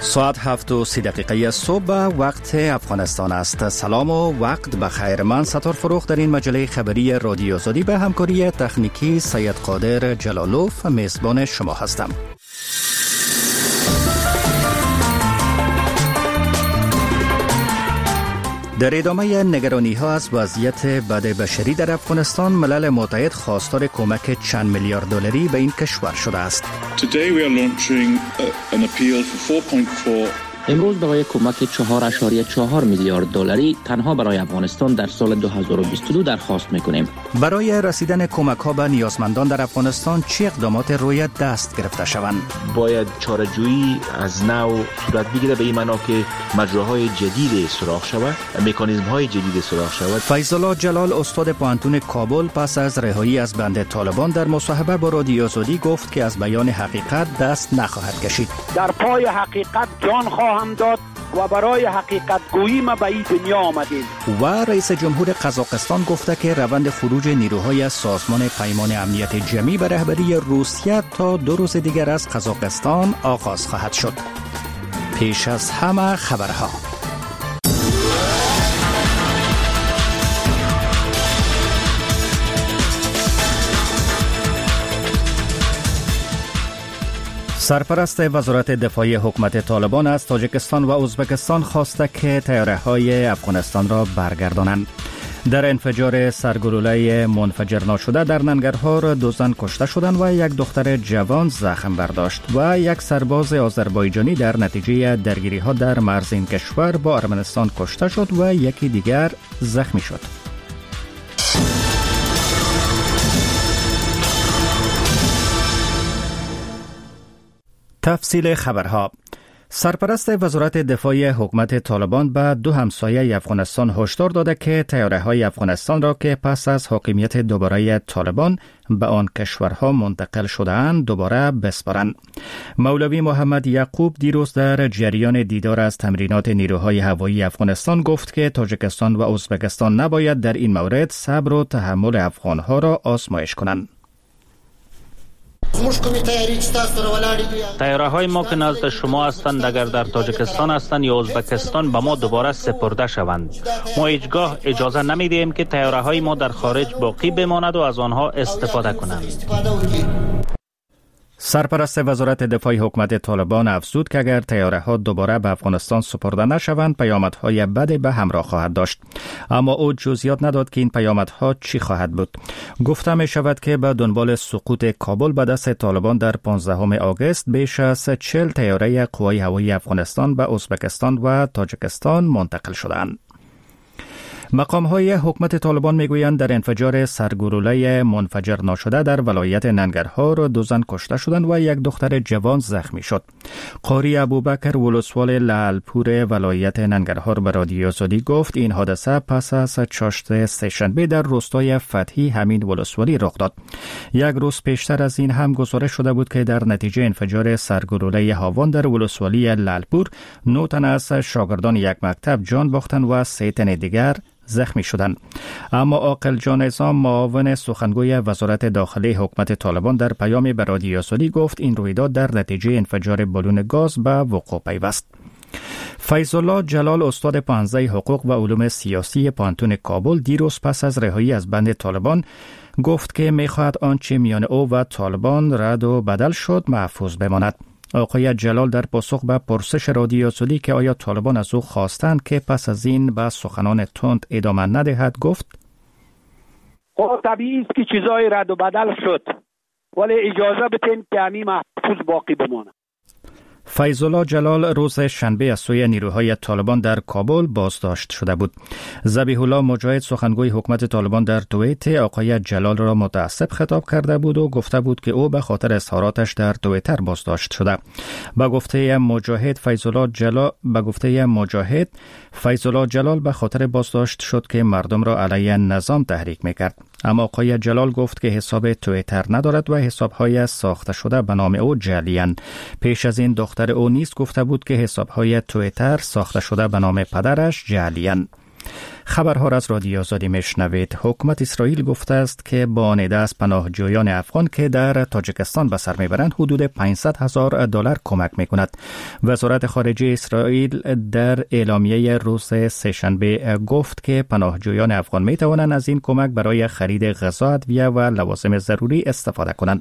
ساعت 7:30 صبح وقت افغانستان است. سلام و وقت بخیر. من ستار فروخ در این مجله خبری رادیو آزادی به همکاری تکنیکی سید قادر جلالوف میزبان شما هستم. در ادامه نگرانی ها از وضعیت بد بشری در افغانستان، ملل متحد خواستار کمک چند میلیارد دلاری به این کشور شده است. امروز برای کمک 4.4 میلیارد دلاری تنها برای افغانستان در سال 2022 درخواست میکنیم. برای رسیدن کمک ها به نیازمندان در افغانستان چه اقدامات روی دست گرفته شوند؟ باید چاره‌جویی از نو صورت بگیره به این معنا که مجراهای جدید سراغ شود، مکانیزم های جدید سراغ شود. فیض الله جلال استاد پوهنتون کابل پس از رهایی از بند طالبان در مصاحبه با رادیو آزادی گفت که از بیان حقیقت دست نخواهد کشید. در پای حقیقت جان خواهم داد و برای حقیقت گویی ما به این دنیا آمدیم. و رئیس جمهور قزاقستان گفته که روند خروج نیروهای از سازمان پیمان امنیت جمعی به رهبری روسیه تا 2 روز دیگر از قزاقستان آغاز خواهد شد. پیش از همه خبرها. سرپرست وزارت دفاعی حکومت طالبان از تاجیکستان و ازبکستان خواسته که طیاره‌های افغانستان را برگردانند. در انفجار سرگلوله منفجر ناشده در ننگرهار 2 زن کشته شدند و 1 دختر جوان زخم برداشت و 1 سرباز آذربایجانی در نتیجه درگیری‌ها در مرز این کشور با ارمنستان کشته شد و یکی دیگر زخمی شد. تفصیل خبرها. سرپرست وزارت دفاعی حکومت طالبان به 2 همسایه افغانستان هشدار داده که طیاره‌های افغانستان را که پس از حاکمیت دوباره طالبان به آن کشورها منتقل شده‌اند دوباره بسپارند. مولوی محمد یعقوب دیروز در جریان دیدار از تمرینات نیروهای هوایی افغانستان گفت که تاجیکستان و ازبکستان نباید در این مورد صبر و تحمل افغانها را آزمایش کنند. طیاره‌های ما که نزد شما هستند اگر در تاجیکستان هستند یا ازبکستان به ما دوباره سپرده شوند. ما هیچگاه اجازه نمیدیم که طیاره‌های ما در خارج باقی بماند و از آنها استفاده کنند. سرپرست وزارت دفاعی حکومت طالبان افزود که اگر طیاره‌ها دوباره به افغانستان سپرده نشوند پیامدهای بدی به همراه خواهد داشت، اما او جزئیات نداد که این پیامدها چی خواهد بود. گفته می شود که به دنبال سقوط کابل به دست طالبان در 15 آگوست بیش از 40 طیاره قوای هوایی افغانستان به ازبکستان و تاجیکستان منتقل شدند. مقام‌های حکومت طالبان میگویند در انفجار سرگلوله منفجر ناشده در ولایت ننگرهار 2 زن کشته شدند و 1 دختر جوان زخمی شد. قاری ابوبکر ولسوال لعلپور ولایت ننگرهار به رادیو آزادی گفت این حادثه پس از چاشت سه‌شنبه در روستای فتحی همین ولسوالی رخ داد. 1 روز پیشتر از این هم گزارش شده بود که در نتیجه انفجار سرگلوله هاوان در ولسوالی لعلپور 9 تن از شاگردان یک مکتب جان باختند و 3 تن دیگر زخمی شدند. اما عاقل جان عصام معاون سخنگوی وزارت داخلی حکومت طالبان در پیامی به رادیو آزادی گفت این رویداد در نتیجه انفجار بالون گاز به وقوع پیوست. فیض الله جلال استاد پانزه حقوق و علوم سیاسی پوهنتون کابل دیروز پس از رهایی از بند طالبان گفت که می‌خواهد آنچه میان او و طالبان رد و بدل شد محفوظ بماند. آقای جلال در پاسخ به پرسش رادیو آزادی که آیا طالبان از او خواستند که پس از این به سخنان تند ادامه ندهد گفت خب طبیعی است که چیزای رد و بدل شد ولی اجازه بدین که همین محفوظ باقی بمانه. فیض الله جلال روز شنبه از سوی نیروهای طالبان در کابل بازداشت شده بود. ذبیح الله مجاهد سخنگوی حکومت طالبان در توییت آقای جلال را متعصب خطاب کرده بود و گفته بود که او به خاطر اظهاراتش در توییتر بازداشت شده. به گفته مجاهد فیض الله جلال به خاطر بازداشت شد که مردم را علیه نظام تحریک میکرد. اما آقای جلال گفت که حساب توییتر ندارد و حسابهای ساخته شده به نام او جعلی‌اند. پیش از این دختر او نیز گفته بود که حسابهای توییتر ساخته شده به نام پدرش جعلی‌اند. خبرها را از رادیو آزادی میشنوید. حکومت اسرائیل گفته است که با نیده از پناهجویان افغان که در تاجیکستان به سر میبرند حدود $500,000 کمک میکند. وزارت خارجه اسرائیل در اعلامیه روز سه‌شنبه گفت که پناهجویان افغان میتوانند از این کمک برای خرید غذا، ادویه و لوازم ضروری استفاده کنند.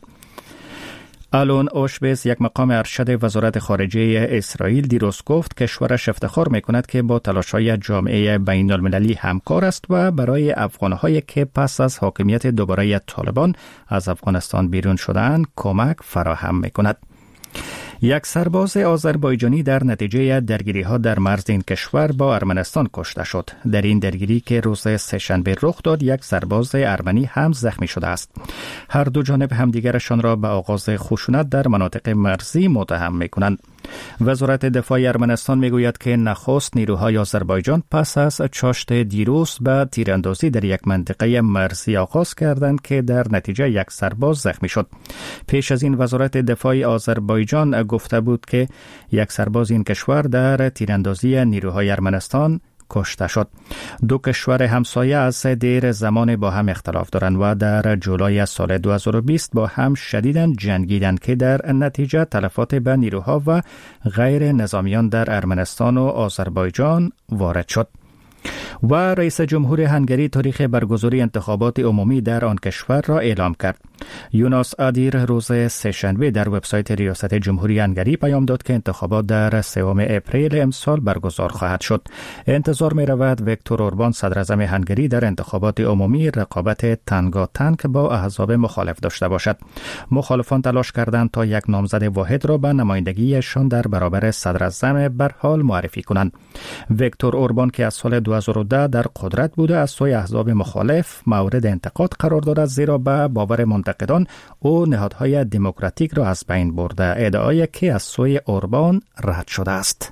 آلون اوشبیز، یک مقام ارشد وزارت خارجه اسرائیل، دیروز گفت کشورش افتخار میکند که با تلاش‌های جامعه بین المللی همکار است و برای افغان‌هایی که پس از حاکمیت دوباره طالبان از افغانستان بیرون شدند کمک فراهم میکند. یک سرباز آذربایجانی در نتیجه درگیری‌ها در مرز این کشور با ارمنستان کشته شد. در این درگیری که روز سه‌شنبه رخ داد، یک سرباز ارمنی هم زخمی شده است. هر دو جانب همدیگرشان را به آغاز خشونت در مناطق مرزی متهم می‌کنند. وزارت دفاع ارمنستان میگوید که نخست نیروهای آذربایجان پس از چاشت دیروز به تیراندازی در یک منطقه مرزی آغاز کردند که در نتیجه یک سرباز زخمی شد. پیش از این وزارت دفاع آذربایجان گفته بود که یک سرباز این کشور در تیراندازی نیروهای ارمنستان کشته شد. دو کشور همسایه از دیر زمان با هم اختلاف دارند و در جولای سال 2020 با هم شدیداً جنگیدند که در نتیجه تلفات به نیروها و غیر نظامیان در ارمنستان و آذربایجان وارد شد. و رئیس جمهور هنگری تاریخ برگزاری انتخابات عمومی در آن کشور را اعلام کرد. یوناس آدیر روز سه‌شنبه در وبسایت ریاست جمهوری هنگری پیام داد که انتخابات در 3 اپریل امسال برگزار خواهد شد. انتظار می رود ویکتور اوربان صدر اعظم هنگری در انتخابات عمومی رقابت تنگاتنگ با احزاب مخالف داشته باشد. مخالفان تلاش کردند تا یک نامزد واحد را به نمایندگیشان در برابر صدر اعظم به حال معرفی کنند. ویکتور اوربان که از سال 2010 در قدرت بوده از سوی احزاب مخالف مورد انتقاد قرار دارد، زیرا به باور منتقدان او نهادهای دموکراتیک را از بین برده، ادعایی که از سوی اوربان رد شده است.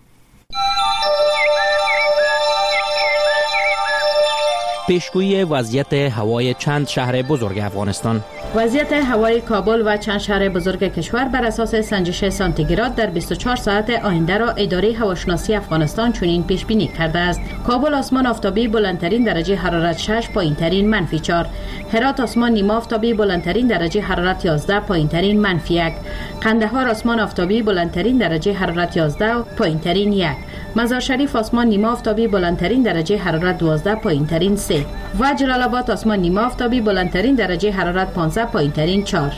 پیشگویی وضعیت هوای چند شهر بزرگ افغانستان. وضعیت هوای کابل و چند شهر بزرگ کشور بر اساس سنجش سانتیگراد در 24 ساعت آینده را اداره هواشناسی افغانستان چنین پیش بینی کرده است. کابل آسمان آفتابی بلندترین درجه حرارت 6، پایینترین -4. هرات آسمان نیمه آفتابی بلندترین درجه حرارت 11، پایینترین -1. قندهار آسمان آفتابی بلندترین درجه حرارت 11 و پایینترین 1. مزار شریف آسمان نیمه آفتابی بلندترین درجه حرارت 12، پایینترین 3. و جلال آباد آسمان نیمه آفتابی بلندترین درجه حرارت 15، پایینترین 4.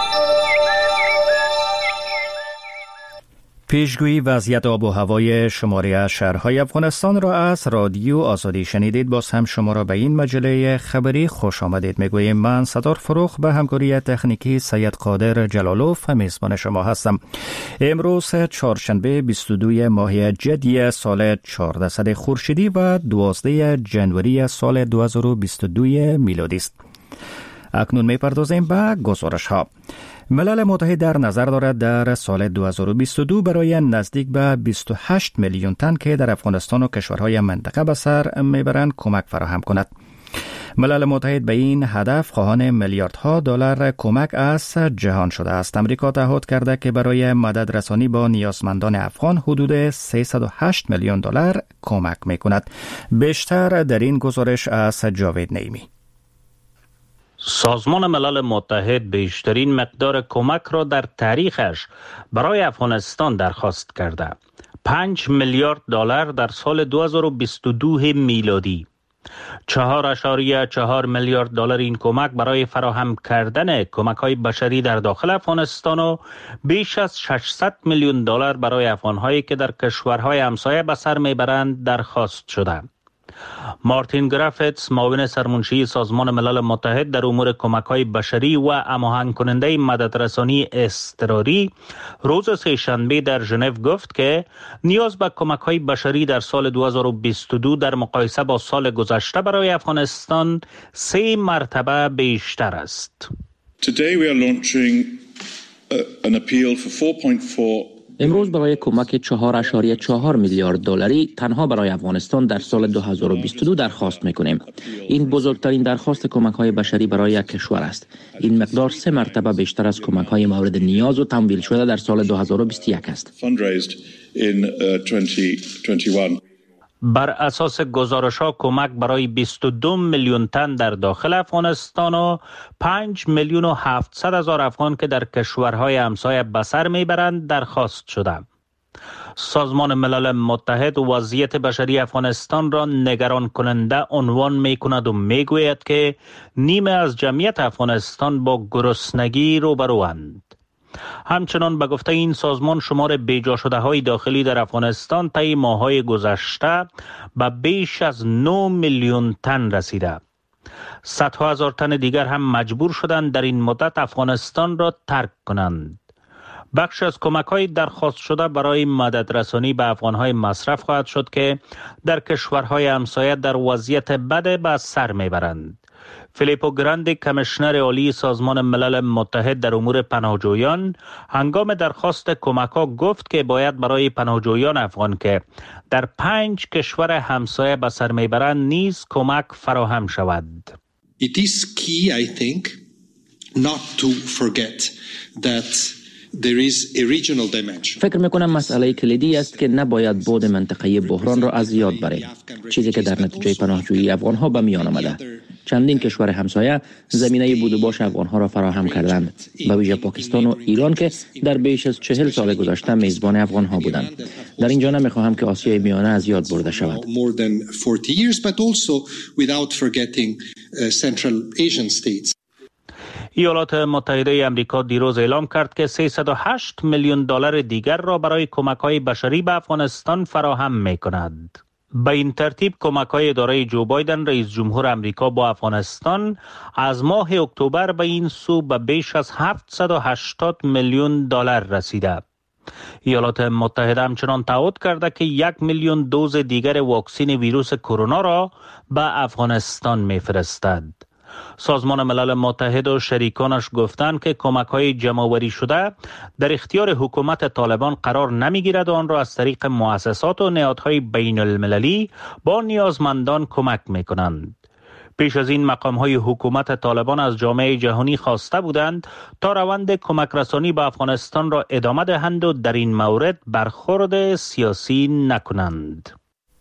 پیشگویی وضعیت آب و هوای شماری از شهرهای افغانستان را از رادیو آزادی شنیدید. باز هم شما را به این مجله خبری خوش آمدید میگویم. من ستار فروخ به همکاری تکنیکی سید قادر جلالوف میزبان شما هستم. امروز چهارشنبه 22 ماه جدی سال 1400 خورشیدی و 12 جنوری سال 2022 میلادی است. اکنون میپردازیم به گزارش ها. ملل متحد در نظر دارد در سال 2022 برای نزدیک به 28 میلیون تن که در افغانستان و کشورهای منطقه به سر میبرند کمک فراهم کند. ملل متحد به این هدف خواهان میلیاردها دلار کمک از جهان شده است. امریکا تعهد کرده که برای مدد رسانی با نیازمندان افغان حدود 308 میلیون دلار کمک میکند. بیشتر در این گزارش از جاوید نعیمی. سازمان ملل متحد بیشترین مقدار کمک را در تاریخش برای افغانستان درخواست کرده. 5 میلیارد دلار در سال 2022 میلادی. 4.4 میلیارد دلار این کمک برای فراهم کردن کمک‌های بشری در داخل افغانستان و بیش از 600 میلیون دلار برای افغان‌هایی که در کشورهای همسایه به سر میبرند درخواست شده. مارتین گرافتس، معاون سرمنشی سازمان ملل متحد در امور کمک‌های بشری و هماهنگ کننده مددرسانی اضطراری، روز سه‌شنبه در ژنو گفت که نیاز به کمک‌های بشری در سال 2022 در مقایسه با سال گذشته برای افغانستان 3 مرتبه بیشتر است. Today we are launching an appeal for 4.4 امروز برای کمک 4.4 میلیارد دلاری تنها برای افغانستان در سال 2022 درخواست میکنیم. این بزرگترین درخواست کمک‌های بشری برای یک کشور است. این مقدار 3 مرتبه بیشتر از کمک‌های مورد نیاز و تمویل شده در سال 2021 است. بر اساس گزارش‌ها کمک برای 22 میلیون تن در داخل افغانستان و 5 میلیون و 700 هزار افغان که در کشورهای همسایه به سر میبرند درخواست شده. سازمان ملل متحد وضعیت بشری افغانستان را نگران کننده عنوان می کند و می گوید که نیمه از جمعیت افغانستان با گرسنگی روبروند. همچنان به گفته این سازمان شمار بیجا شده های داخلی در افغانستان طی ماه‌های گذشته به بیش از 9 میلیون تن رسیده. صدها هزار تن دیگر هم مجبور شدند در این مدت افغانستان را ترک کنند. بخش از کمک‌های درخواست شده برای مدد رسانی به افغان‌های مصرف خواهد شد که در کشورهای همسایه در وضعیت بد به سر میبرند. فیلیپو گراندی کمیشنر عالی سازمان ملل متحد در امور پناهجویان هنگام درخواست کمک‌ها گفت که باید برای پناهجویان افغان که در 5 کشور همسایه به سر میبرند نیز کمک فراهم شود. It is key, I think, not to forget that there is a regional dimension. فکر میکنم مسئله کلیدی است که نباید بعد منطقه‌ای بحران را از یاد بریم. چیزی که در نتیجه پناهجویی افغان‌ها به میان آمده. چندین کشور همسایه زمینه بود و باش افغان‌ها را فراهم کردند. به ویژه پاکستان و ایران که در بیش از 40 سال گذشته میزبان افغان‌ها بودند. در اینجا نمیخواهم که آسیای میانه از یاد برده شود. More than 40 years, but also without forgetting Central Asian states. ایالات متحده آمریکا دیروز اعلام کرد که 308 میلیون دلار دیگر را برای کمک‌های بشری به افغانستان فراهم می‌کند. به این ترتیب کمک‌های اداره جو بایدن رئیس جمهور آمریکا با افغانستان از ماه اکتبر به این سو به بیش از 780 میلیون دلار رسیده. ایالات متحده همچنان تعهد کرده که 1 میلیون دوز دیگر واکسن ویروس کرونا را به افغانستان می‌فرستد. سازمان ملل متحد و شریکانش گفتند که کمک‌های جمع‌آوری شده در اختیار حکومت طالبان قرار نمی‌گیرد و آن را از طریق مؤسسات و نهادهای بین‌المللی با نیازمندان کمک می‌کنند. پیش از این مقام‌های حکومت طالبان از جامعه جهانی خواسته بودند تا روند کمک رسانی به افغانستان را ادامه دهند و در این مورد برخورد سیاسی نکنند.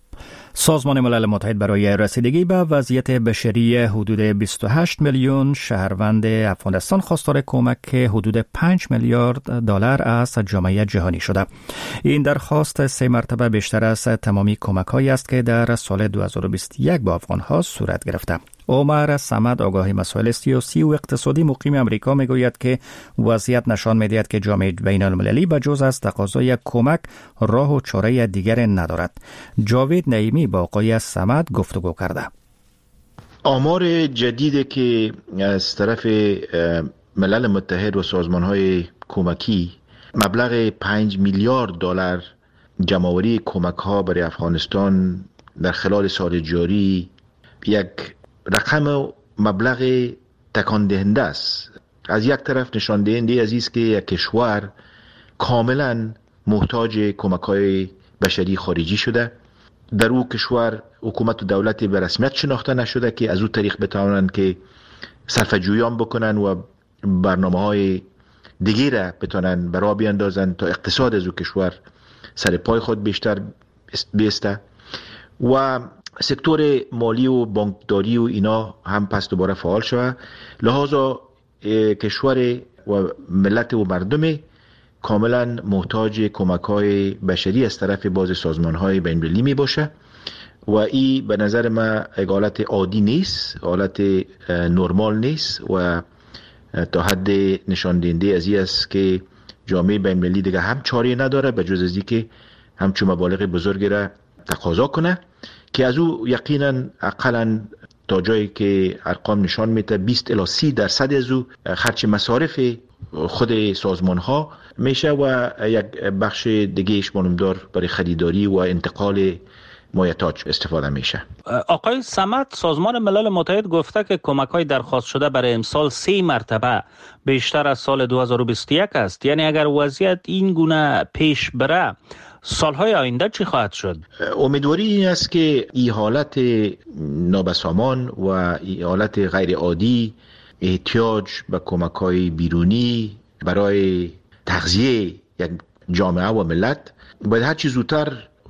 سازمان ملل متحد برای رسیدگی به وضعیت بشری حدود 28 میلیون شهروند افغانستان خواستار کمک حدود 5 میلیارد دلار از جامعه جهانی شده. این درخواست 3 مرتبه بیشتر از تمامی کمک‌هایی است که در سال 2021 با افغان‌ها صورت گرفته. عمر صمد آگاه مسائل سیاسی و اقتصادی مقیم امریکا میگوید که وضعیت نشان می‌دهد که جامعه بین‌المللی به جز از تقاضای کمک راه و چاره دیگر ندارد. جاوید نعیمی با آقای صمد گفتگو کرده. آمار جدیدی که از طرف ملل متحد و سازمان‌های کمکی مبلغ 5 میلیارد دلار جمع‌آوری کمک‌ها برای افغانستان در خلال سال جاری یک رقم مبلغ تکان دهنده است. از یک طرف نشان دهنده است که یک کشور کاملا محتاج کمک‌های بشری خارجی شده. در او کشور حکومت و دولت به رسمیت شناخته نشده که از او طریق بتوانند که صرفه‌جویی بکنن و برنامه‌های دیگه را بتونن برای بیاندازن تا اقتصاد از او کشور سر پای خود بیشتر بیسته و سکتور مالی و بانکداری و اینا هم پس دوباره فعال شود. لحاظا کشور و ملت و مردم کاملا محتاج کمک‌های بشری از طرف بعض سازمان‌های بین‌المللی می باشه و این به نظر من یک حالت عادی نیست، حالت نرمال نیست و تا حد نشان دهنده از این است که جامعه بین‌المللی دیگه هم چاره نداره به جز از اینکه همچون مبالغ بزرگی را تقاضا کنه که از او یقینا اقلا تا جایی که ارقام نشان میده 20 الی 30% از او خرج مصارف خود سازمان ها میشه و یک بخش دیگهش مانمدار برای خریداری و انتقال مایحتاج استفاده میشه. آقای صمد، سازمان ملل متحد گفته که کمک‌های درخواست شده برای امسال 3 مرتبه بیشتر از سال 2021 است. یعنی اگر وضعیت این گونه پیش بره سالهای آینده چی خواهد شد؟ امیدواری این است که این حالت نابسامان و این حالت غیر عادی احتیاج به کمک‌های بیرونی برای تغذیه یک جامعه و ملت باید هر چی زودتر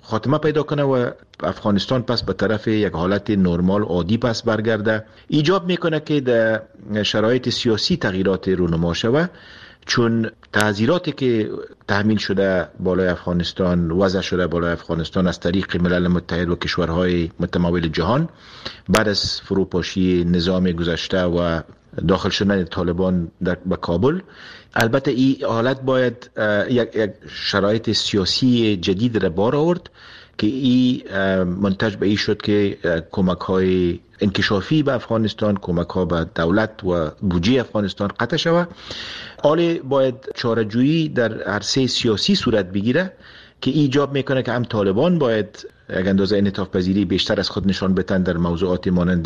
خاتمه پیدا کنه و افغانستان پس به طرف یک حالت نرمال عادی پس برگرده، ایجاب میکنه که در شرایط سیاسی تغییرات رونما شود، چون تعذیراتی که تحمیل شده بالای افغانستان، وضع شده بالای افغانستان از طریق ملل متحد و کشورهای متمول جهان بعد از فروپاشی نظام گذشته و داخل شدن طالبان به کابل، البته این حالت باید یک شرایط سیاسی جدید را بار آورد که این منتج به این شد که کمک های انکشافی به افغانستان، کمک ها به دولت و بودجه افغانستان قطع شود. حالا باید چاره‌جویی در عرصه سیاسی صورت بگیره که ایجاب میکنه که هم طالبان باید یک اندازه انعطاف پذیری بیشتر از خود نشان بدن در موضوعات مانند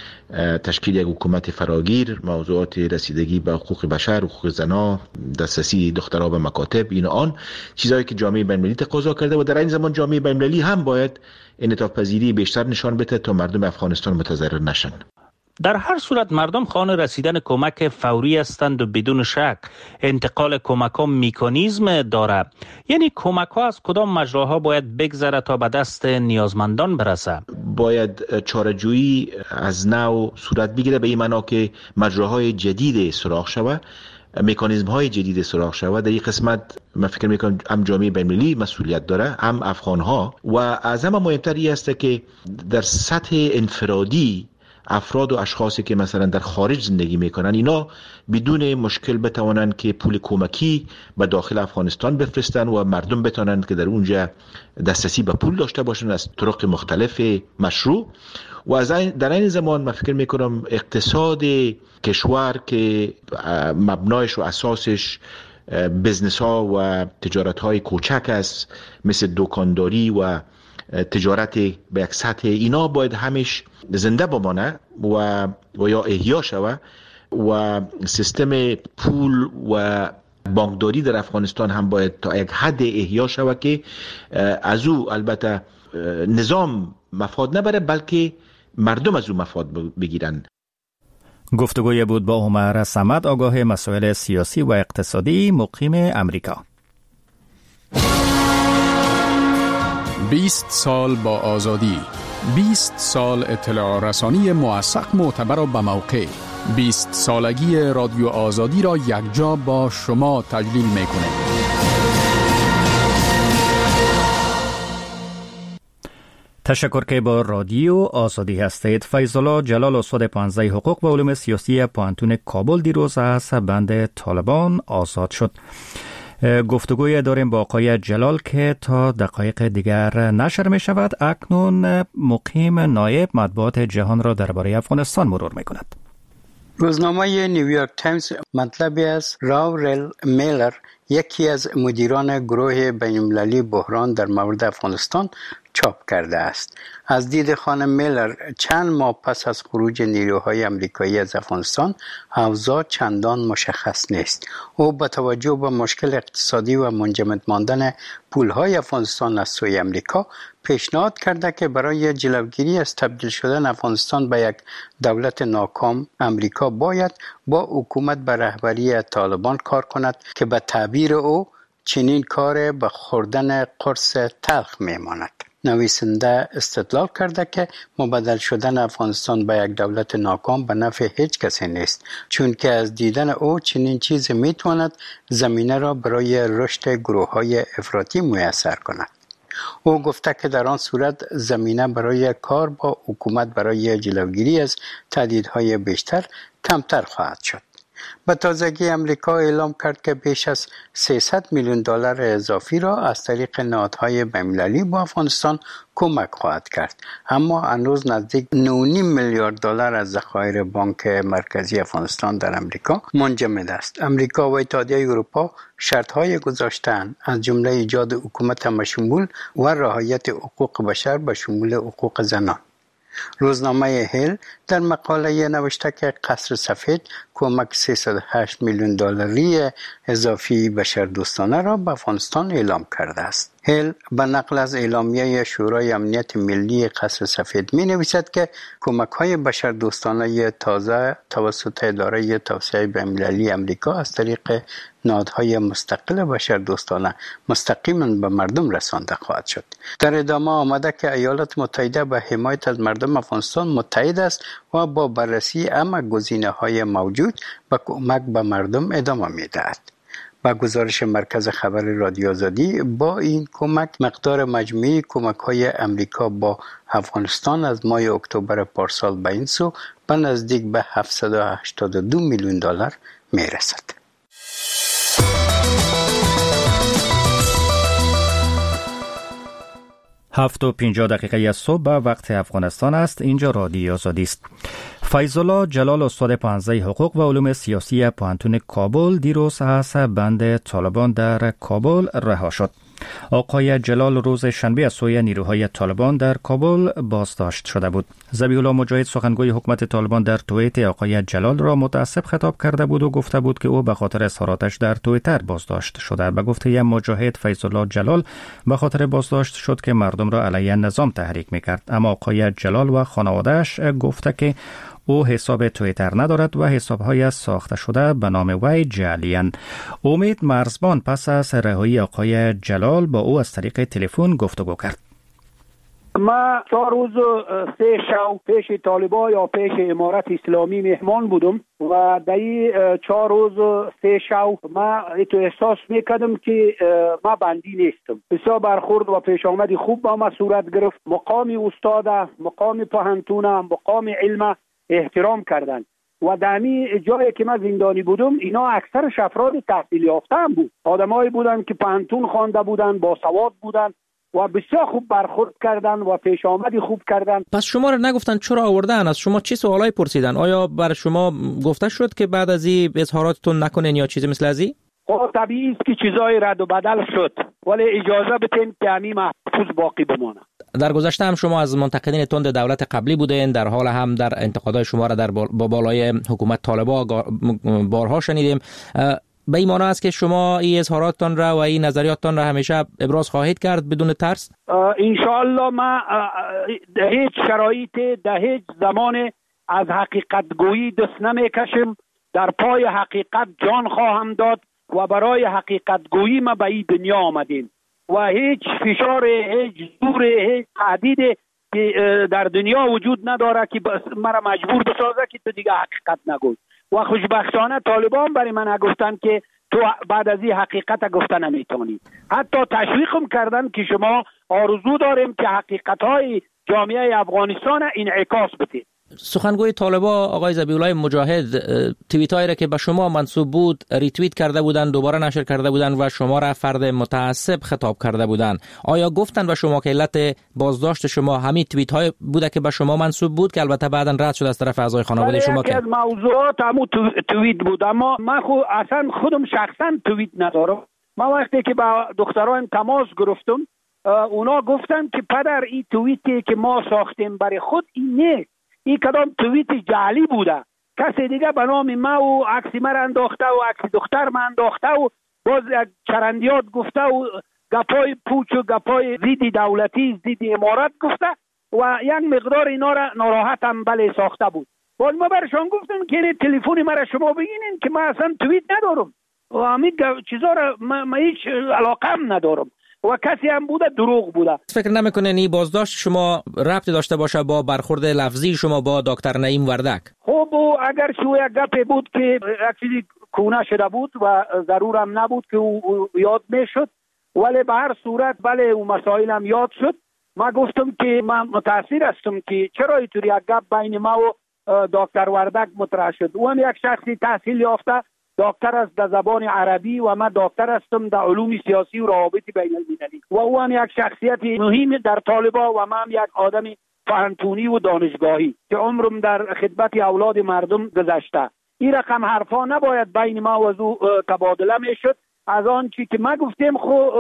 تشکیل یک حکومت فراگیر، موضوعات رسیدگی به حقوق بشر، حقوق زنا، دسترسی دخترها به مکاتب، این آن چیزایی که جامعه بین‌المللی تقاضا کرده و در این زمان جامعه بین‌المللی هم باید انعطاف پذیری بیشتر نشان بده تا مردم افغانستان متضرر نشن. در هر صورت مردم خواهان رسیدن کمک فوری هستند و بدون شک انتقال کمک ها مکانیزم داره. یعنی کمک ها از کدام مجراها باید بگذره تا به دست نیازمندان برسه؟ باید چاره‌جویی از نو صورت بگیره، به این معنا که مجراهای جدید سراغ شود، مکانیزم های جدید سراغ شود. در این قسمت من فکر میکنم هم جامعه بین‌المللی مسئولیت داره، هم افغان ها، و از همه مهمتر این است که در سطح انفرادی افراد و اشخاصی که مثلا در خارج زندگی میکنن اینا بدون مشکل بتوانند که پول کمکی به داخل افغانستان بفرستن و مردم بتوانند که در اونجا دسترسی به پول داشته باشن از طرق مختلف مشروع. و از در این زمان من فکر میکنم اقتصاد کشور که مبنایش و اساسش بزنس ها و تجارت های کوچک است، مثل دکانداری و تجارت به یک سطح، اینا باید همش زنده بمانه و یا احیا شود و سیستم پول و بانکداری در افغانستان هم باید تا یک حد احیا شود که از او البته نظام مفاد نبره بلکه مردم از او مفاد بگیرن. گفتگوی بود با عمر صمد، آگاه مسائل سیاسی و اقتصادی، مقیم امریکا. 20 سال با آزادی، 20 سال اطلاع رسانی موثق، معتبر و به موقع. 20 سالگی رادیو آزادی را یکجا با شما تجلیل می‌کنیم. تشکر که با رادیو آزادی هستید. فیض‌الله جلال، استاد پانزده حقوق و علوم سیاسی پانتون کابل، دیروز از بند طالبان آزاد شد. گفتگوی داریم با آقای جلال که تا دقایق دیگر نشر می شود. اکنون مقیم نایب مطبوعات جهان را درباره افغانستان مرور می کند. روزنامه نیویورک تایمز مطلبی از راورل میلر، یکی از مدیران گروه بین‌المللی بحران در مورد افغانستان، چاپ کرده است. از دید خانم میلر، چند ماه پس از خروج نیروهای امریکایی از افغانستان، اوضاع چندان مشخص نیست. او با توجه به مشکل اقتصادی و منجمد ماندن پولهای افغانستان از سوی امریکا، پیشنهاد کرده که برای جلوگیری از تبدیل شدن افغانستان به یک دولت ناکام، امریکا باید با حکومت به رهبری طالبان کار کند که به تعبیر او چنین کار به خوردن قرص تلخ میماند. نویسنده استدلال کرده که مبدل شدن افغانستان به یک دولت ناکام به نفع هیچ کسی نیست، چون که از دیدن او چنین چیزی میتواند زمینه را برای رشد گروه‌های افراطی میسر کند. او گفته که در آن صورت زمینه برای کار با حکومت برای جلوگیری از تهدیدهای بیشتر کمتر خواهد شد. به تازگی امریکا اعلام کرد که بیش از 300 میلیون دلار اضافی را از طریق نهادهای بین‌المللی با افغانستان کمک خواهد کرد، اما هنوز نزدیک 9.5 میلیارد دلار از ذخایر بانک مرکزی افغانستان در امریکا منجمد است. امریکا و اتحادیه اروپا شرط‌های گذاشته‌اند، از جمله ایجاد حکومت همه‌شمول و رعایت حقوق بشر به شمول حقوق زنان. روزنامه هیل در مقاله نوشته که قصر سفید کمک 308 میلیون دلاری اضافی بشردوستانه را به افغانستان اعلام کرده است. هیل به نقل از اعلامیه شورای امنیت ملی قصر سفید می نویسد که کمک‌های بشردوستانه تازه توسط اداره توسعه بین‌المللی امریکا از طریق نهادهای مستقل بشردوستانه مستقیما به مردم رسانده خواهد شد. در ادامه آمده که ایالات متحده به حمایت از مردم افغانستان متحد است و با بررسی همه گزینه‌های موجود به کمک به مردم ادامه می‌دهد. با گزارش مرکز خبر رادیو آزادی، با این کمک مقدار مجموعی کمک‌های امریکا با افغانستان از ماه اکتبر پارسال به این سو به نزدیک به 782 میلیون دلار میرسد. 7:50 صبح به وقت افغانستان است. اینجا رادیو آزادی است. فیض الله جلال استاد پانزه حقوق و علوم سیاسی پوهنتون کابل دیروز از بند طالبان در کابل رها شد. آقای جلال روز شنبه از سوی نیروهای طالبان در کابل بازداشت شده بود. ذبیح الله مجاهد سخنگوی حکومت طالبان در توییت آقای جلال را متاسف خطاب کرده بود و گفته بود که او به خاطر اظهاراتش در توییتر بازداشت شده. به گفته مجاهد، فیض الله جلال به خاطر بازداشت شد که مردم را علیه نظام تحریک میکرد، اما آقای جلال و خانواده‌اش گفته که او حساب توییتر ندارد و حسابهای ساخته شده به نام وی جعلی‌اند. امید مرزبان پس از رهایی آقای جلال با او از طریق تلفن گفتگو کرد. ما 4 روز 3 شب پیش طالبان یا پیش امارت اسلامی مهمان بودم و در این 4 روز 3 شب ما احساس میکردم که ما بندی نیستم. بسیار برخورد و پیش آمد خوب با ما صورت گرفت. مقام استاد، مقام پوهنتون، مقام علم احترام کردن و دمی جایی که من زندانی بودم اینا اکثرش افراد تحصیل یافته هم بود، آدمایی بودن که پوهنتون خوانده بودن، با سواد بودن و بسیار خوب برخورد کردن و پیش آمدی خوب کردن. پس شما را نگفتن چرا آوردن؟ از شما چه سوالایی پرسیدن؟ آیا بر شما گفته شد که بعد از این اظهاراتتون نکنین یا چیزی مثل ازی؟ خب طبیعی است که چیزای رد و بدل شد، ولی اجازه بدین که همین محفوظ باقی بمانه. در گذشته هم شما از منتقدین تند دولت قبلی بودین، در حال هم در انتقادهای شما را در بالای حکومت طالبان بارها شنیدیم. به این معنی است که شما این اظهاراتتان را و این نظریاتتان را همیشه ابراز خواهید کرد بدون ترس؟ انشاءالله ما در هیچ شرایط در هیچ زمان از حقیقت گویی دست نمیکشیم. در پای حقیقت جان خواهم داد و برای حقیقت گویی ما به این دنیا آمدیم و هیچ فشار، هیچ زور، هیچ تهدید که در دنیا وجود نداره که مرا مجبور بسازه که تو دیگه حقیقت نگوی. و خوشبختانه طالبان برای من گفتن که تو بعد از این حقیقت گفته نمیتونی. حتی تشویقم کردن که شما آرزو داریم که حقیقت‌های جامعه افغانستان انعکاس بده. سخنگوی طالبان آقای ذبیح الله مجاهد توییتایی را که به شما منسوب بود ریتوییت کرده بودند، دوباره نشر کرده بودند و شما را فرد متعصب خطاب کرده بودند. آیا گفتن به شما که علت بازداشت شما همین توییت های بوده که به شما منسوب بود که البته بعداً رد شد از طرف اعضای خانواده شما؟ که از موضوعات همون توییت بود، اما من اصلا خودم شخصا توییت ندارم. من وقتی که با دختران تماس گرفتم اونا گفتن که پدر این توییتی که ما ساختیم برای خود این نیست، این کدام توییت جعلی بوده، کسی دیگه به نام ما و عکس ما را انداخته و عکس دختر ما انداخته و باز چرندیات گفته و گپای پوچ و گپای ضد دولتی ضد امارت گفته و یک مقدار اینا را ناراحت هم بله ساخته بود. باز ما برشان گفتم که تلفن ما را شما بگینین که ما اصلا توییت ندارم و همین چیزا را ما هیچ علاقه هم ندارم و کسی هم بوده دروغ بوده. فکر نمیکنه این بازداشت شما ربطی داشته باشه با برخورد لفظی شما با دکتر نعیم وردک؟ خب اگر شو یک گپ بود که یک چیزی کونه شده بود و ضرورم نبود که او یاد میشد، ولی به هر صورت بله او مسائل هم یاد شد. ما گفتم که من متاثر هستم که چرا اینطوری یک گپ بین ما و دکتر وردک مطرح شد. او هم یک شخصی تحصیل یافته دکتر است در زبان عربی و من دکتر هستم در علوم سیاسی و روابط بین المللی و او هم یک شخصیت مهم در طالبان و من هم یک آدم پوهنتونی و دانشگاهی که عمرم در خدمت اولاد مردم گذشته. این رقم حرفا نباید بین ما و او تبادله میشد. از آن چی که ما گفتیم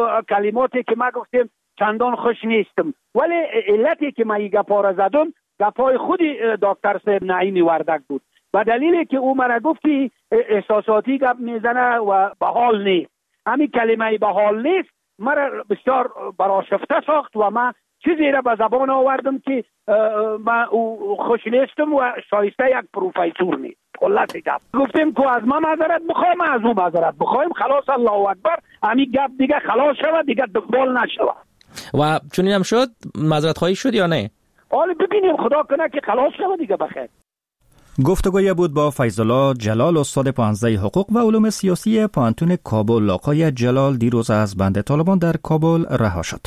کلماتی که ما گفتیم چندان خوش نیستم، ولی علتی که ما این گپا را زدم گپای خود دکتر صاحب نعیم وردک بود، به دلیلی که او مرا گفتی احساساتی گپ میزنه و به حال نیست. همین کلمه به حال نیست مرا بسیار برآشفته ساخت و من چیزی را به زبان آوردم که من خوش نیستم و شایسته یک پروفیسور نیست. خلاص گپ گفتیم که از من معذرت بخوایم، از اون معذرت بخوایم، خلاص الله اکبر، همین گپ دیگه خلاص شود، دیگه دنبال نشود. و چنین هم شد؟ معذرت خواهی شد یا نه؟ حالا ببینیم، خدا کنه که خلاص شود دیگه بخیر. گفتگوی بود با فیض‌الله جلال، استاد پانزده حقوق و علوم سیاسی پانتون کابل. آقای جلال دیروز از بند طالبان در کابل رها شد.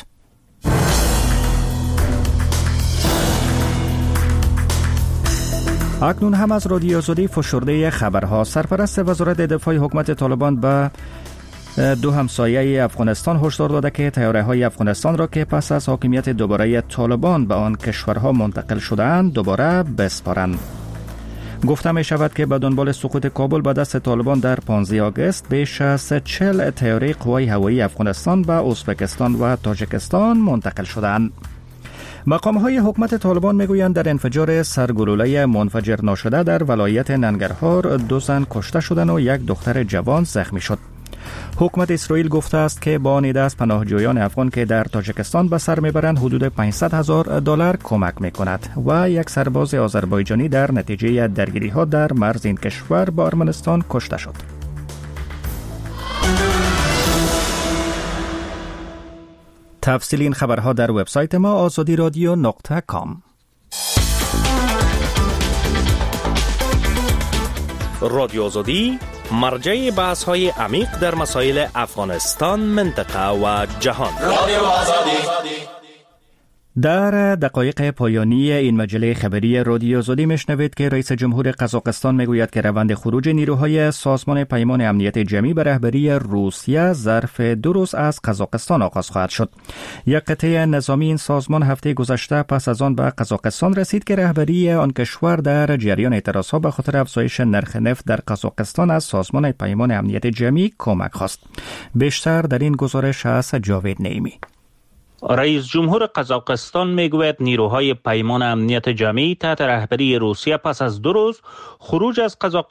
اکنون هم از رادیو آزادی فشرده خبرها. سرپرست وزارت دفاع حکومت طالبان به دو همسایه افغانستان هشدار داده که طیاره‌های افغانستان را که پس از حاکمیت دوباره طالبان به آن کشورها منتقل شده‌اند دوباره بسپارند. گفته می شود که به دنبال سقوط کابل به دست طالبان در 15 آگوست بیش از 40 طیاره قوای هوایی افغانستان به ازبکستان و تاجیکستان منتقل شدند. مقام‌های حکومت طالبان میگویند در انفجار سرگلوله منفجر ناشده در ولایت ننگرهار 2 زن کشته شدند و 1 دختر جوان زخمی شد. حکومت اسرائیل گفته است که با نیده از پناهجویان افغان که در تاجیکستان به سر میبرند حدود $500,000 کمک میکند و 1 سرباز آذربایجانی در نتیجه درگیری‌ها در مرز این کشور با ارمنستان کشته شد. تفصیل این خبرها در وبسایت ما azadiradio.com. رادیو آزادی مرجع بحث‌های عمیق در مسائل افغانستان، منطقه و جهان. رادیو آزادی. در دقایق پایانی این مجله خبری رادیو آزادی میشنوید که رئیس جمهور قزاقستان میگوید که روند خروج نیروهای سازمان پیمان امنیت جمعی به رهبری روسیه ظرف 2 روز از قزاقستان آغاز خواهد شد. یک قطعه نظامی این سازمان هفته گذشته پس از آن به قزاقستان رسید که رهبری آن کشور در جریان اعتراضها به خاطر افزایش نرخ نفت در قزاقستان از سازمان پیمان امنیت جمعی کمک خواست. بیشتر در این گزارش از جاوید نعیمی. رئیس جمهور قزاقستان میگوید نیروهای پیمان امنیت جمعی تحت رهبری روسیه پس از 2 روز خروج از قزاقستان